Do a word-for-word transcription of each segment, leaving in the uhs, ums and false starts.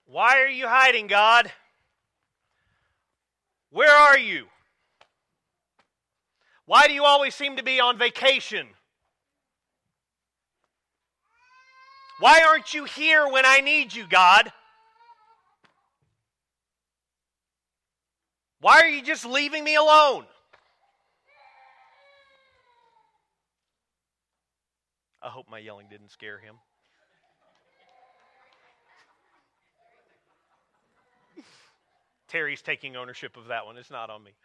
Why are you hiding, God? Where are you? Why do you always seem to be on vacation? Why aren't you here when I need you, God? Why are you just leaving me alone? I hope my yelling didn't scare him. Terry's taking ownership of that one. It's not on me.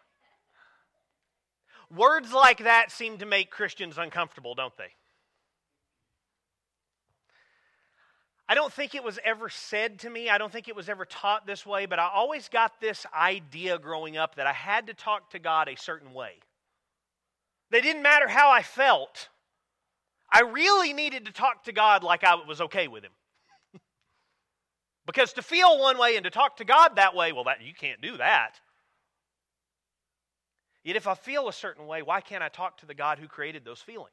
Words like that seem to make Christians uncomfortable, don't they? I don't think it was ever said to me. I don't think it was ever taught this way, but I always got this idea growing up that I had to talk to God a certain way. It didn't matter how I felt. I really needed to talk to God like I was okay with Him. Because to feel one way and to talk to God that way, well, that you can't do that. Yet if I feel a certain way, why can't I talk to the God who created those feelings?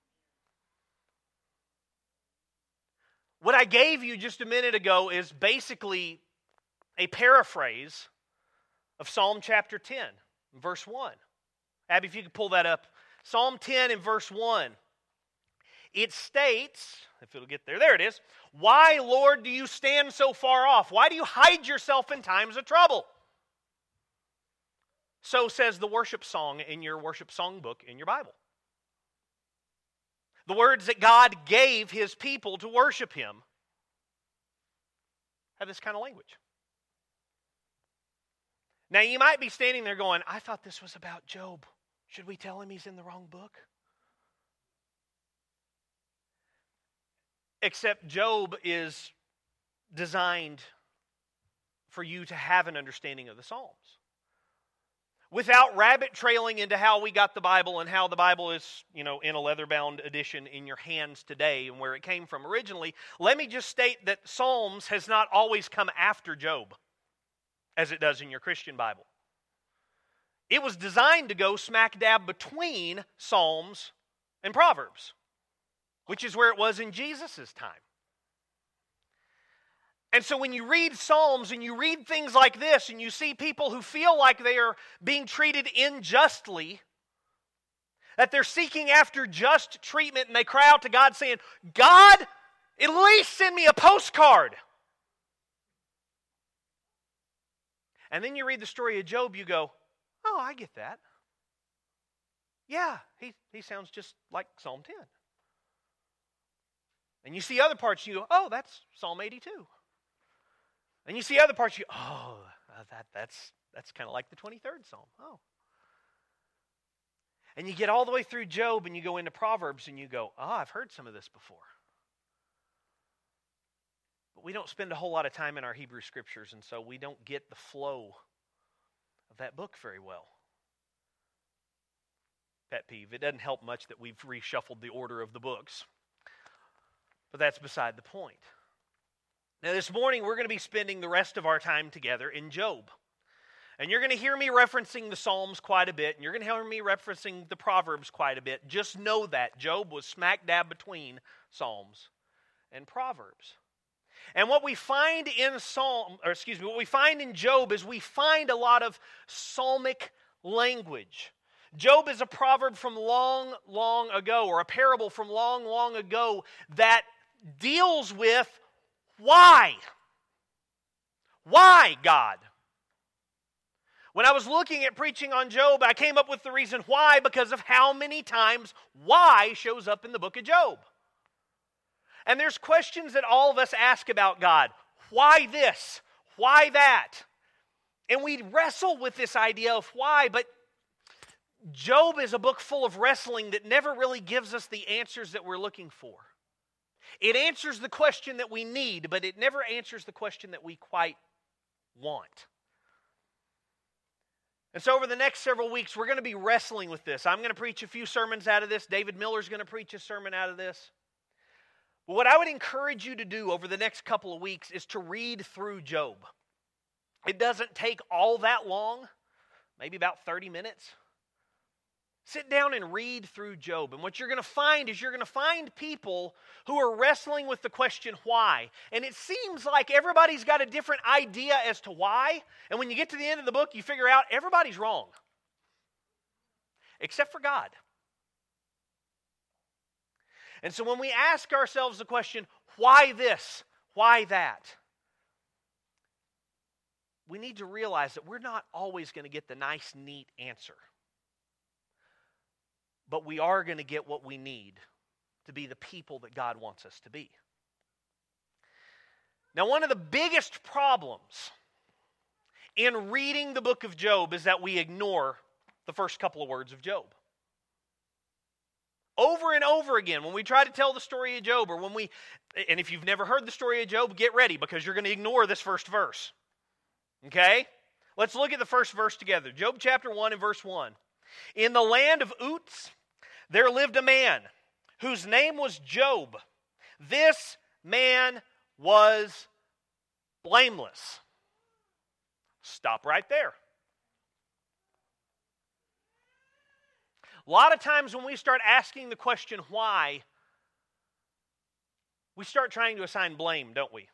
What I gave you just a minute ago is basically a paraphrase of Psalm chapter ten, verse one. Abby, if you could pull that up. Psalm ten and verse one. It states, if it'll get there, there it is. Why, Lord, do you stand so far off? Why do you hide yourself in times of trouble? So says the worship song in your worship song book in your Bible. The words that God gave His people to worship Him have this kind of language. Now you might be standing there going, I thought this was about Job. Should we tell him he's in the wrong book? Except Job is designed for you to have an understanding of the Psalms. Without rabbit trailing into how we got the Bible and how the Bible is, you know, in a leather-bound edition in your hands today and where it came from originally, let me just state that Psalms has not always come after Job, as it does in your Christian Bible. It was designed to go smack dab between Psalms and Proverbs, which is where it was in Jesus' time. And so when you read Psalms and you read things like this and you see people who feel like they are being treated unjustly, that they're seeking after just treatment, and they cry out to God saying, God, at least send me a postcard. And then you read the story of Job, you go, oh, I get that. Yeah, he, he sounds just like Psalm ten. And you see other parts, you go, oh, that's Psalm eighty-two. And you see other parts, you go, oh, that, that's, that's kind of like the twenty-third Psalm. Oh. And you get all the way through Job and you go into Proverbs and you go, oh, I've heard some of this before. But we don't spend a whole lot of time in our Hebrew Scriptures, and so we don't get the flow of that book very well. Pet peeve. It doesn't help much that we've reshuffled the order of the books. But that's beside the point. Now this morning we're going to be spending the rest of our time together in Job. And you're going to hear me referencing the Psalms quite a bit, and you're going to hear me referencing the Proverbs quite a bit. Just know that Job was smack dab between Psalms and Proverbs. And what we find in Psalm, or excuse me, what we find in Job is we find a lot of psalmic language. Job is a proverb from long, long ago, or a parable from long, long ago that deals with why. Why, God? When I was looking at preaching on Job, I came up with the reason why because of how many times why shows up in the book of Job. And there's questions that all of us ask about God. Why this? Why that? And we wrestle with this idea of why, but Job is a book full of wrestling that never really gives us the answers that we're looking for. It answers the question that we need, but it never answers the question that we quite want. And so over the next several weeks, we're going to be wrestling with this. I'm going to preach a few sermons out of this. David Miller's going to preach a sermon out of this. But what I would encourage you to do over the next couple of weeks is to read through Job. It doesn't take all that long, maybe about thirty minutes. Sit down and read through Job. And what you're going to find is you're going to find people who are wrestling with the question, why? And it seems like everybody's got a different idea as to why. And when you get to the end of the book, you figure out everybody's wrong. Except for God. And so when we ask ourselves the question, why this? Why that? We need to realize that we're not always going to get the nice, neat answer. But we are going to get what we need to be the people that God wants us to be. Now, one of the biggest problems in reading the book of Job is that we ignore the first couple of words of Job. Over and over again, when we try to tell the story of Job, or when we, and if you've never heard the story of Job, get ready, because you're going to ignore this first verse. Okay? Let's look at the first verse together. Job chapter one and verse one. In the land of Uz, there lived a man whose name was Job. This man was blameless. Stop right there. A lot of times when we start asking the question why, we start trying to assign blame, don't we?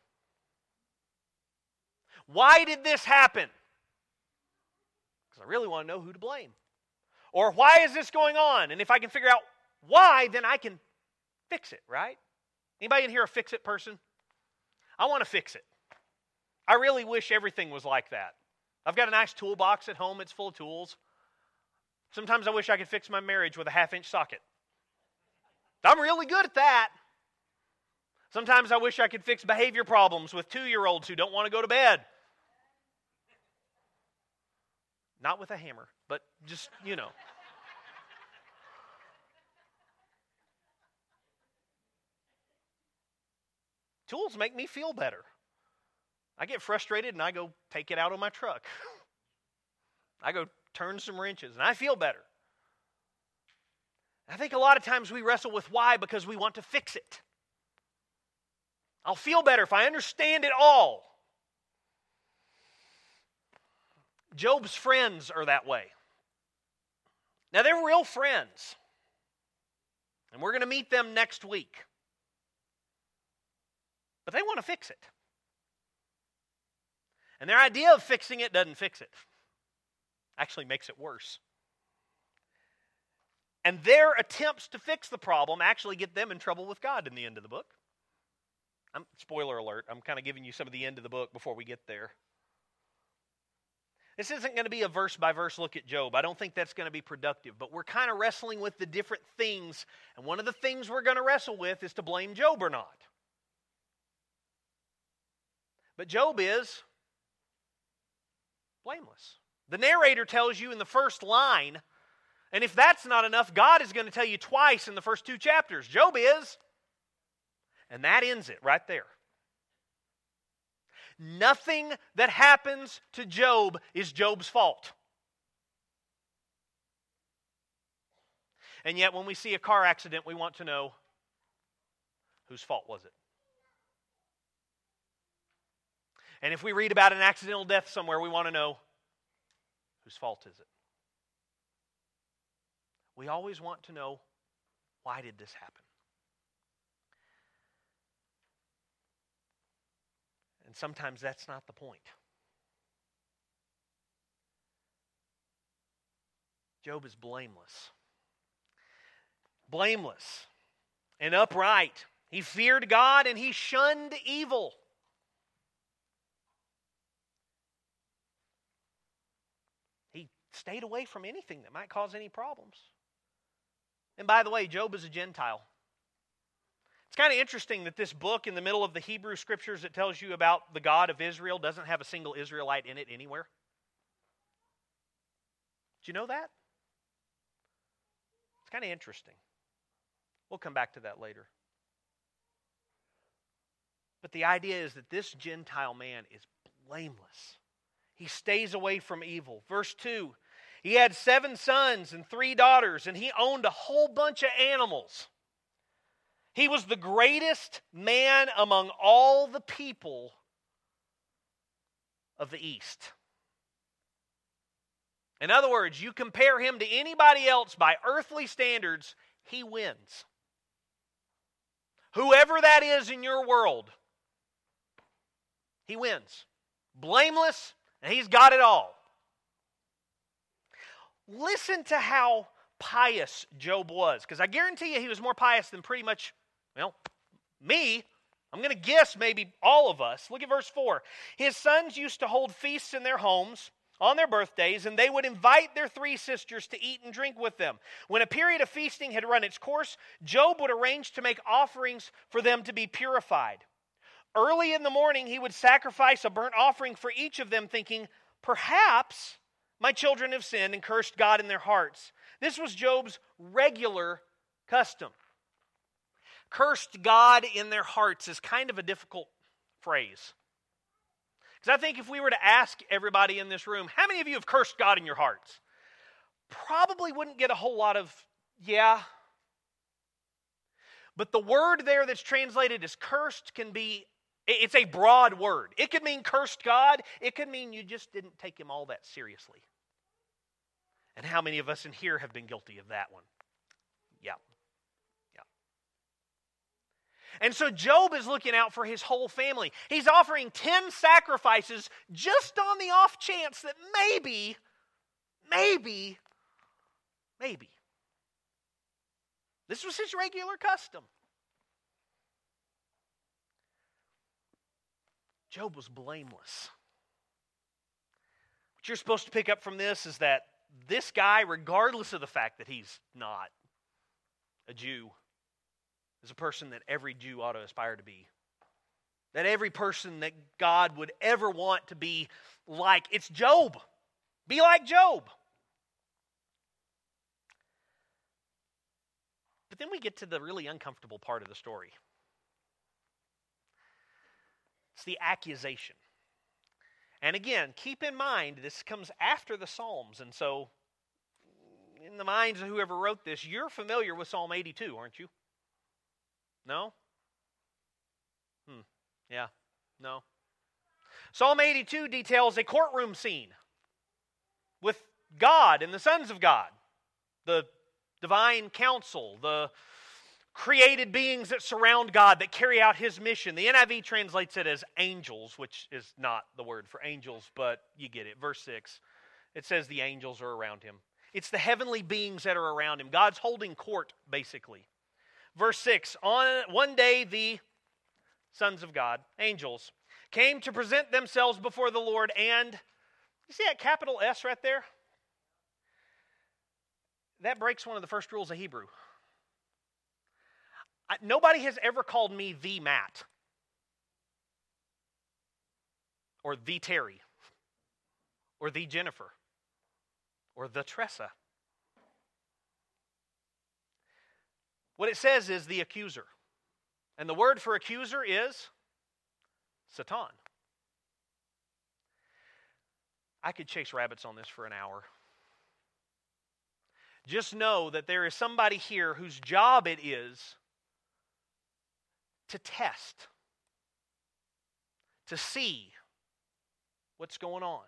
Why did this happen? Because I really want to know who to blame. Or why is this going on? And if I can figure out why, then I can fix it, right? Anybody in here a fix-it person? I want to fix it. I really wish everything was like that. I've got a nice toolbox at home. It's full of tools. Sometimes I wish I could fix my marriage with a half-inch socket. I'm really good at that. Sometimes I wish I could fix behavior problems with two-year-olds who don't want to go to bed. Not with a hammer, but just, you know. Tools make me feel better. I get frustrated and I go take it out on my truck. I go turn some wrenches and I feel better. I think a lot of times we wrestle with why because we want to fix it. I'll feel better if I understand it all. Job's friends are that way. Now, they're real friends. And we're going to meet them next week. But they want to fix it. And their idea of fixing it doesn't fix it. Actually makes it worse. And their attempts to fix the problem actually get them in trouble with God in the end of the book. I'm, spoiler alert, I'm kind of giving you some of the end of the book before we get there. This isn't going to be a verse-by-verse look at Job. I don't think that's going to be productive. But we're kind of wrestling with the different things. And one of the things we're going to wrestle with is to blame Job or not. But Job is blameless. The narrator tells you in the first line, and if that's not enough, God is going to tell you twice in the first two chapters. Job is. And that ends it right there. Nothing that happens to Job is Job's fault. And yet when we see a car accident, we want to know whose fault was it. And if we read about an accidental death somewhere, we want to know whose fault is it. We always want to know, why did this happen? And sometimes that's not the point. Job is blameless. Blameless and upright. He feared God and he shunned evil. He stayed away from anything that might cause any problems. And by the way, Job is a Gentile. It's kind of interesting that this book in the middle of the Hebrew Scriptures that tells you about the God of Israel doesn't have a single Israelite in it anywhere. Did you know that? It's kind of interesting. We'll come back to that later. But the idea is that this Gentile man is blameless. He stays away from evil. Verse two, he had seven sons and three daughters, and he owned a whole bunch of animals. He was the greatest man among all the people of the East. In other words, you compare him to anybody else by earthly standards, he wins. Whoever that is in your world, he wins. Blameless, and he's got it all. Listen to how pious Job was, because I guarantee you he was more pious than pretty much, well, me. I'm going to guess maybe all of us. Look at verse four. His sons used to hold feasts in their homes on their birthdays, and they would invite their three sisters to eat and drink with them. When a period of feasting had run its course, Job would arrange to make offerings for them to be purified. Early in the morning, he would sacrifice a burnt offering for each of them, thinking, perhaps my children have sinned and cursed God in their hearts. This was Job's regular custom. Cursed God in their hearts is kind of a difficult phrase. Because I think if we were to ask everybody in this room, how many of you have cursed God in your hearts? Probably wouldn't get a whole lot of, yeah. But the word there that's translated as cursed can be, it's a broad word. It could mean cursed God. It could mean you just didn't take him all that seriously. And how many of us in here have been guilty of that one? Yeah. And so Job is looking out for his whole family. He's offering ten sacrifices just on the off chance that maybe, maybe, maybe. This was his regular custom. Job was blameless. What you're supposed to pick up from this is that this guy, regardless of the fact that he's not a Jew, is a person that every Jew ought to aspire to be. That every person that God would ever want to be like. It's Job. Be like Job. But then we get to the really uncomfortable part of the story. It's the accusation. And again, keep in mind, this comes after the Psalms. And so, in the minds of whoever wrote this, you're familiar with Psalm eighty-two, aren't you? No? Hmm. Yeah. No. Psalm eighty-two details a courtroom scene with God and the sons of God, the divine council, the created beings that surround God, that carry out his mission. The N I V translates it as angels, which is not the word for angels, but you get it. Verse six, it says the angels are around him. It's the heavenly beings that are around him. God's holding court, basically. Verse six, on one day the sons of God, angels, came to present themselves before the Lord, and you see that capital S right there? That breaks one of the first rules of Hebrew. I, nobody has ever called me the Matt, or the Terry, or the Jennifer, or the Tressa. What it says is the accuser. And the word for accuser is Satan. I could chase rabbits on this for an hour. Just know that there is somebody here whose job it is to test, to see what's going on.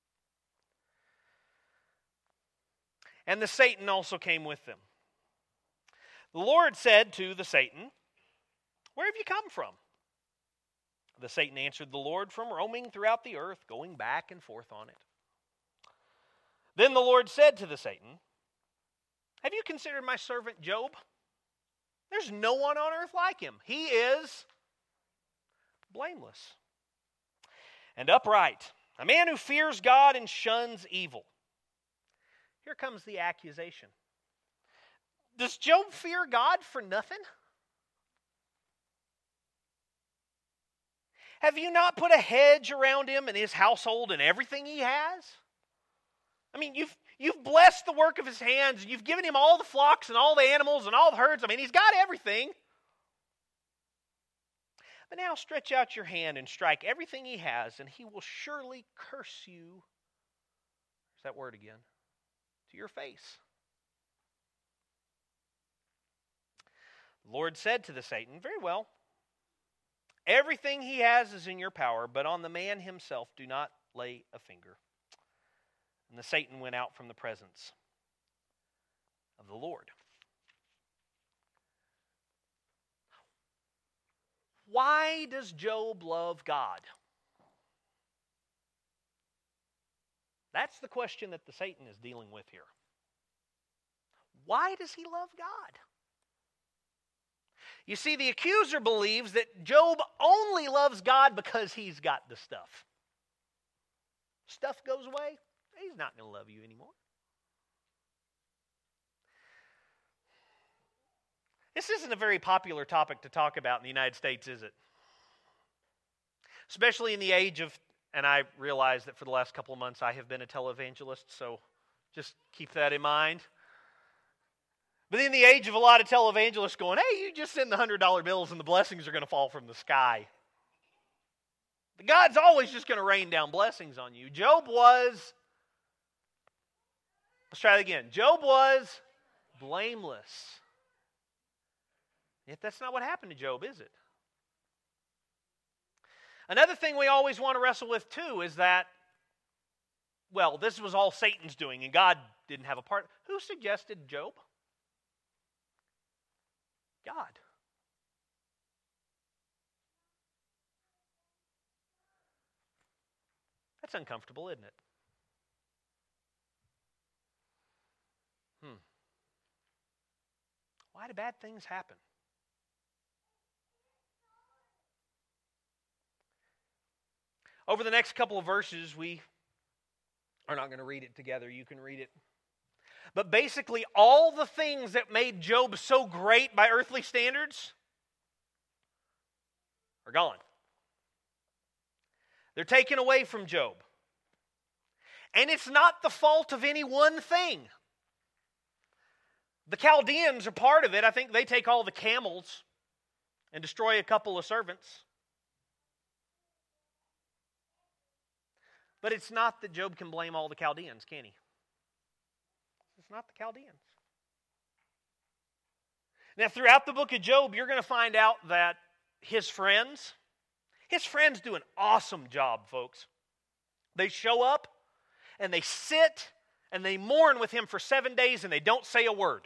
And the Satan also came with them. The Lord said to the Satan, where have you come from? The Satan answered the Lord, from roaming throughout the earth, going back and forth on it. Then the Lord said to the Satan, have you considered my servant Job? There's no one on earth like him. He is blameless and upright, a man who fears God and shuns evil. Here comes the accusation. Does Job fear God for nothing? Have you not put a hedge around him and his household and everything he has? I mean, you've you've blessed the work of his hands, and you've given him all the flocks and all the animals and all the herds. I mean, he's got everything. But now stretch out your hand and strike everything he has, and he will surely curse you. There's that word again. To your face. The Lord said to the Satan, very well, everything he has is in your power, but on the man himself do not lay a finger. And the Satan went out from the presence of the Lord. Why does Job love God? That's the question that the Satan is dealing with here. Why does he love God? You see, the accuser believes that Job only loves God because he's got the stuff. Stuff goes away, he's not going to love you anymore. This isn't a very popular topic to talk about in the United States, is it? Especially in the age of, and I realize that for the last couple of months I have been a televangelist, so just keep that in mind. But in the age of a lot of televangelists going, hey, you just send the one hundred dollar bills and the blessings are going to fall from the sky. God's always just going to rain down blessings on you. Job was, let's try it again. Job was blameless. Yet that's not what happened to Job, is it? Another thing we always want to wrestle with too is that, well, this was all Satan's doing and God didn't have a part. Who suggested Job? God. That's uncomfortable, isn't it? Hmm. Why do bad things happen? Over the next couple of verses, we are not going to read it together. You can read it. But basically, all the things that made Job so great by earthly standards are gone. They're taken away from Job. And it's not the fault of any one thing. The Chaldeans are part of it. I think they take all the camels and destroy a couple of servants. But it's not that Job can blame all the Chaldeans, can he? It's not the Chaldeans. Now, throughout the book of Job, you're going to find out that his friends, his friends do an awesome job, folks. They show up, and they sit, and they mourn with him for seven days, and they don't say a word.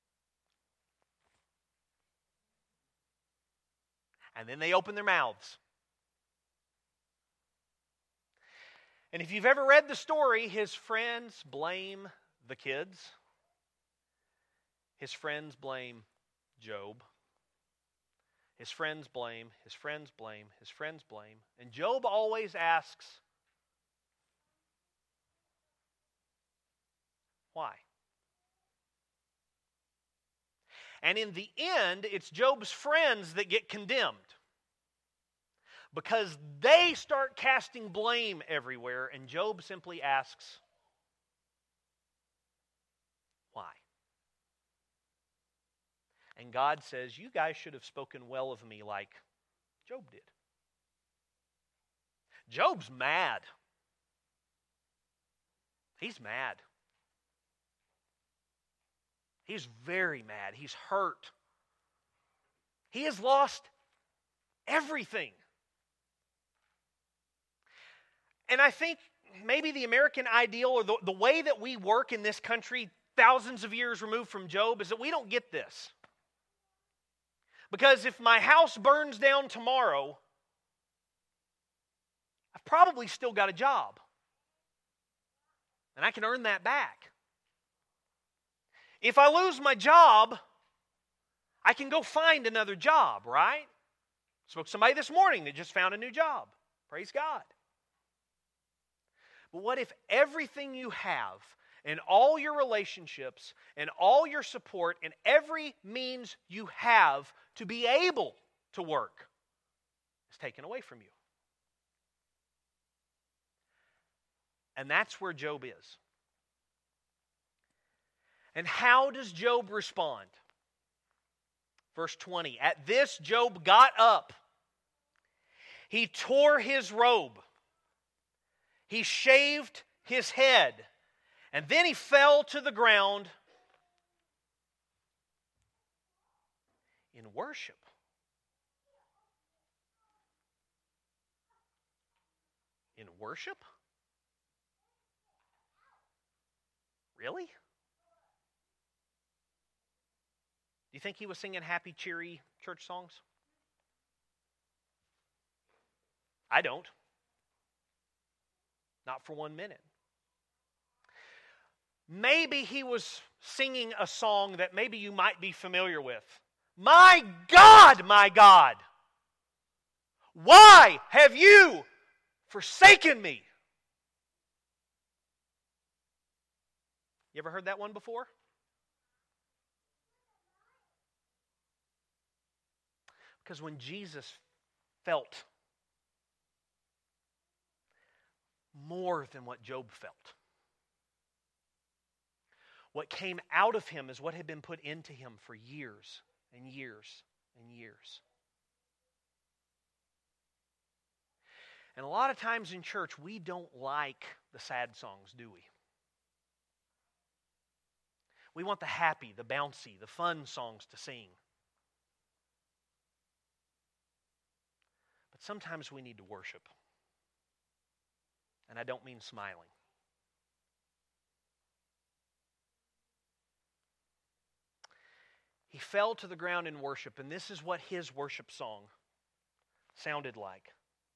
And then they open their mouths. And if you've ever read the story, his friends blame the kids. His friends blame Job. His friends blame, his friends blame, his friends blame. And Job always asks, why? And in the end, it's Job's friends that get condemned. Because they start casting blame everywhere, and Job simply asks, why? And God says, you guys should have spoken well of me like Job did. Job's mad. He's mad. He's very mad. He's hurt. He has lost everything. And I think maybe the American ideal or the, the way that we work in this country thousands of years removed from Job is that we don't get this. Because if my house burns down tomorrow, I've probably still got a job. And I can earn that back. If I lose my job, I can go find another job, right? Spoke to somebody this morning that just found a new job. Praise God. But what if everything you have and all your relationships and all your support and every means you have to be able to work is taken away from you? And that's where Job is. And how does Job respond? Verse twenty, at this Job got up. He tore his robe. He shaved his head. And then he fell to the ground in worship. In worship? Really? Do you think he was singing happy, cheery church songs? I don't. Not for one minute. Maybe he was singing a song that maybe you might be familiar with. My God, my God, why have you forsaken me? You ever heard that one before? Because when Jesus felt more than what Job felt, what came out of him is what had been put into him for years and years and years. And a lot of times in church, we don't like the sad songs, do we? We want the happy, the bouncy, the fun songs to sing. But sometimes we need to worship. And I don't mean smiling. He fell to the ground in worship, and this is what his worship song sounded like.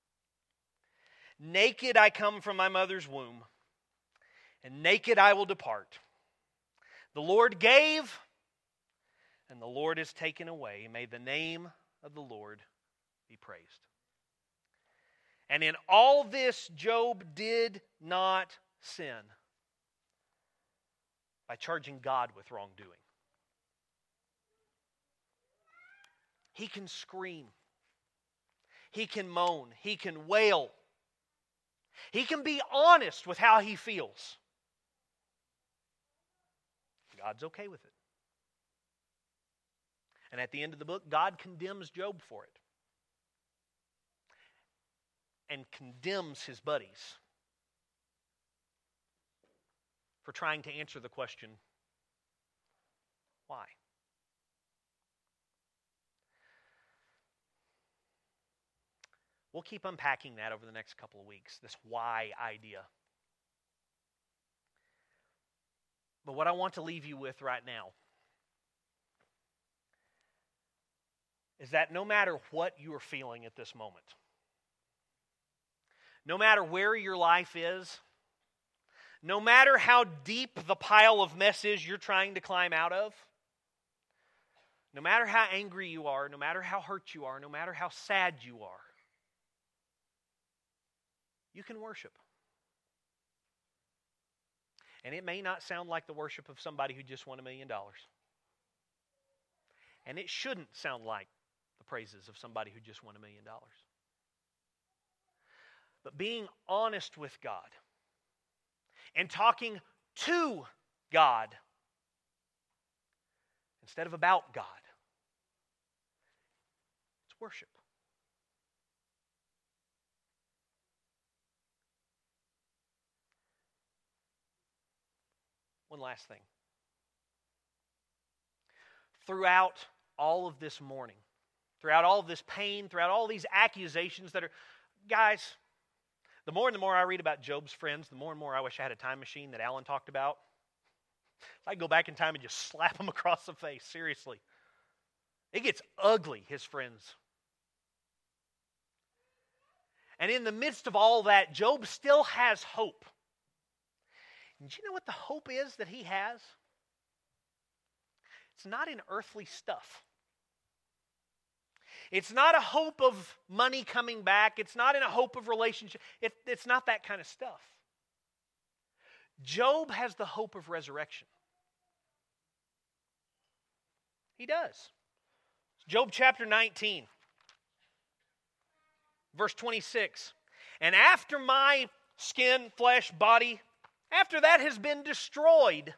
Naked I come from my mother's womb, and naked I will depart. The Lord gave, and the Lord has taken away. May the name of the Lord be praised. And in all this, Job did not sin by charging God with wrongdoing. He can scream. He can moan. He can wail. He can be honest with how he feels. God's okay with it. And at the end of the book, God condemns Job for it. And condemns his buddies for trying to answer the question, why? We'll keep unpacking that over the next couple of weeks, this why idea. But what I want to leave you with right now is that no matter what you are feeling at this moment, no matter where your life is, no matter how deep the pile of mess is you're trying to climb out of, no matter how angry you are, no matter how hurt you are, no matter how sad you are, you can worship. And it may not sound like the worship of somebody who just won a million dollars. And it shouldn't sound like the praises of somebody who just won a million dollars. But being honest with God and talking to God instead of about God, it's worship. One last thing. Throughout all of this mourning, throughout all of this pain, throughout all these accusations that are, guys, the more and the more I read about Job's friends, the more and more I wish I had a time machine that Alan talked about. I could go back in time and just slap them across the face, seriously. It gets ugly, his friends. And in the midst of all that, Job still has hope. And do you know what the hope is that he has? It's not in earthly stuff. It's not a hope of money coming back. It's not in a hope of relationship. It, it's not that kind of stuff. Job has the hope of resurrection. He does. Job chapter nineteen, verse twenty-six. And after my skin, flesh, body, after that has been destroyed,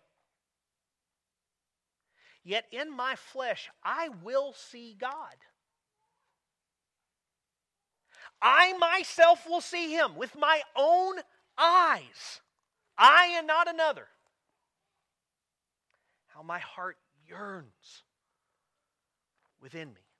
yet in my flesh I will see God. I myself will see Him with my own eyes. I and not another. How my heart yearns within me.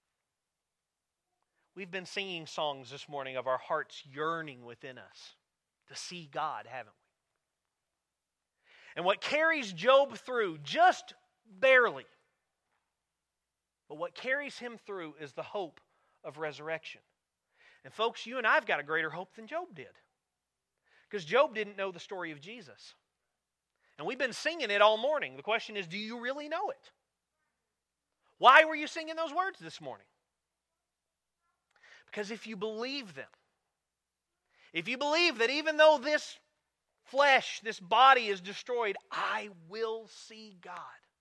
We've been singing songs this morning of our hearts yearning within us to see God, haven't we? And what carries Job through, just barely, but what carries him through is the hope of resurrection. And folks, you and I have got a greater hope than Job did. Because Job didn't know the story of Jesus. And we've been singing it all morning. The question is, do you really know it? Why were you singing those words this morning? Because if you believe them, if you believe that even though this flesh, this body is destroyed, I will see God,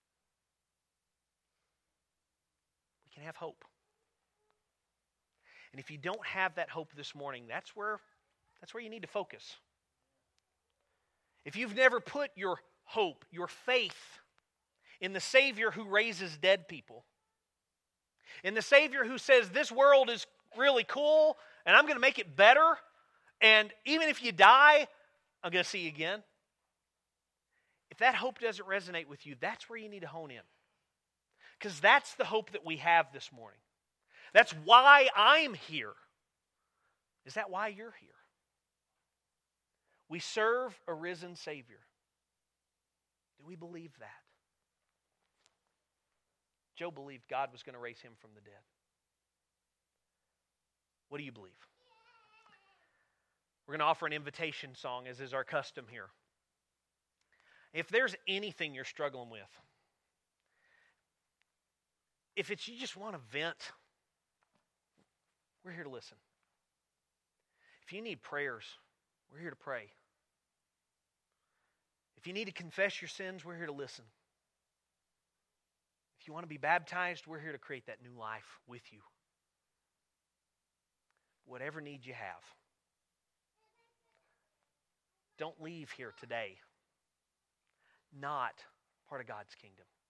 we can have hope. And if you don't have that hope this morning, that's where, that's where you need to focus. If you've never put your hope, your faith in the Savior who raises dead people, in the Savior who says this world is really cool and I'm going to make it better, and even if you die, I'm going to see you again. If that hope doesn't resonate with you, that's where you need to hone in. Because that's the hope that we have this morning. That's why I'm here. Is that why you're here? We serve a risen Savior. Do we believe that? Job believed God was going to raise him from the dead. What do you believe? We're going to offer an invitation song, as is our custom here. If there's anything you're struggling with, if it's you just want to vent, we're here to listen. If you need prayers, we're here to pray. If you need to confess your sins, we're here to listen. If you want to be baptized, we're here to create that new life with you. Whatever need you have, don't leave here today not part of God's kingdom.